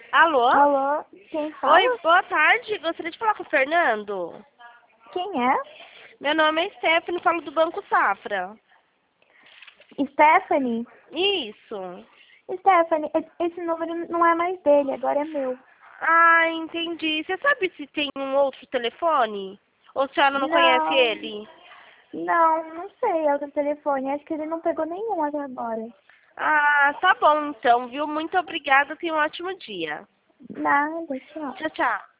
Alô? Alô, quem fala? Oi, boa tarde. Gostaria de falar com o Fernando. Quem é? Meu nome é Stephanie, falo do Banco Safra. Stephanie? Isso. Stephanie, esse número não é mais dele, agora é meu. Ah, entendi. Você sabe se tem um outro telefone? Ou a senhora não conhece Não, ele? não sei, é o do telefone. Acho que ele não pegou nenhum até agora. Ah, tá bom então, viu? Muito obrigada. Tenha um ótimo dia. Nada, tchau. Tchau, tchau.